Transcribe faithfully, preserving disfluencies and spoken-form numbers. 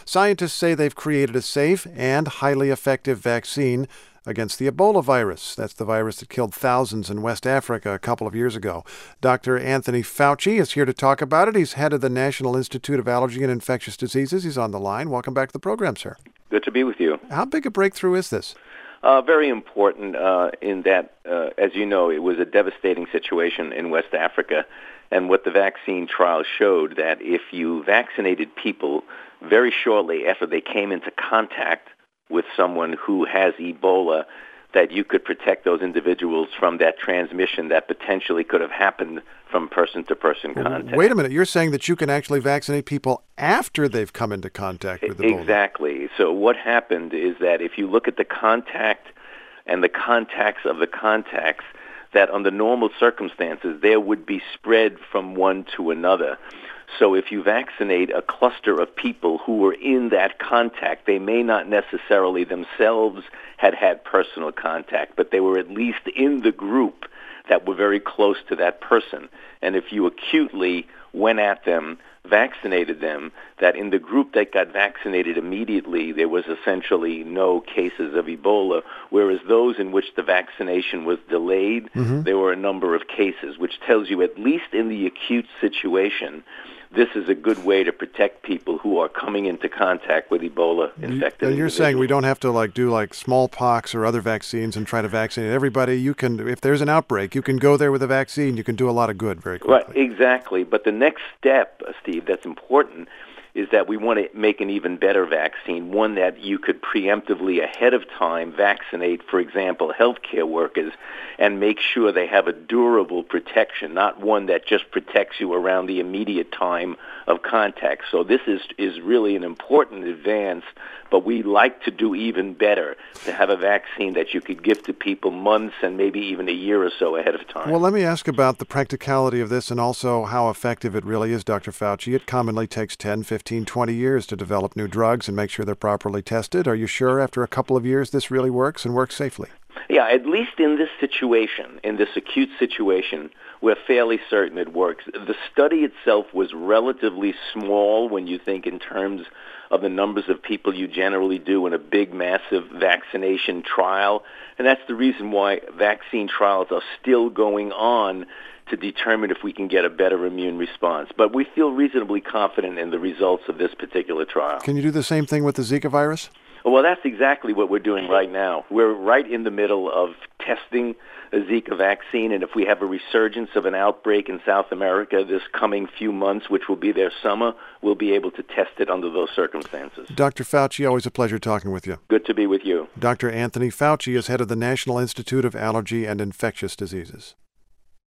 Scientists say they've created a safe and highly effective vaccine against the Ebola virus. That's the virus that killed thousands in West Africa a couple of years ago. Doctor Anthony Fauci is here to talk about it. He's head of the National Institute of Allergy and Infectious Diseases. He's on the line. Welcome back to the program, sir. Good to be with you. How big a breakthrough is this? Uh, very important uh, in that, uh, as you know, it was a devastating situation in West Africa. And what the vaccine trial showed, that if you vaccinated people very shortly after they came into contact with someone who has Ebola, that you could protect those individuals from that transmission that potentially could have happened from person-to-person contact. Wait a minute. You're saying that you can actually vaccinate people after they've come into contact with Ebola? Exactly. So what happened is that if you look at the contact and the contacts of the contacts, that under normal circumstances, there would be spread from one to another. So if you vaccinate a cluster of people who were in that contact, they may not necessarily themselves had had personal contact, but they were at least in the group that were very close to that person. And if you acutely went at them, vaccinated them, that in the group that got vaccinated immediately, there was essentially no cases of Ebola, whereas those in which the vaccination was delayed, mm-hmm. there were a number of cases, which tells you, at least in the acute situation, this is a good way to protect people who are coming into contact with Ebola-infected And you're individuals. saying we don't have to like do like smallpox or other vaccines and try to vaccinate everybody. You can, if there's an outbreak, you can go there with a vaccine. You can do a lot of good very quickly. Right, exactly. But the next step, uh, Steve, that's important, is that we want to make an even better vaccine, one that you could preemptively ahead of time vaccinate, for example, healthcare workers, and make sure they have a durable protection, not one that just protects you around the immediate time of contact. So this is is really an important advance, but we like to do even better, to have a vaccine that you could give to people months and maybe even a year or so ahead of time. Well, let me ask about the practicality of this and also how effective it really is, Doctor Fauci. It commonly takes ten, fifteen, twenty years to develop new drugs and make sure they're properly tested. Are you sure after a couple of years this really works and works safely? Yeah, at least in this situation, in this acute situation, we're fairly certain it works. The study itself was relatively small when you think in terms of the numbers of people you generally do in a big, massive vaccination trial. And that's the reason why vaccine trials are still going on, to determine if we can get a better immune response. But we feel reasonably confident in the results of this particular trial. Can you do the same thing with the Zika virus? Well, that's exactly what we're doing right now. We're right in the middle of testing a Zika vaccine, and if we have a resurgence of an outbreak in South America this coming few months, which will be their summer, we'll be able to test it under those circumstances. Doctor Fauci, always a pleasure talking with you. Good to be with you. Doctor Anthony Fauci is head of the National Institute of Allergy and Infectious Diseases.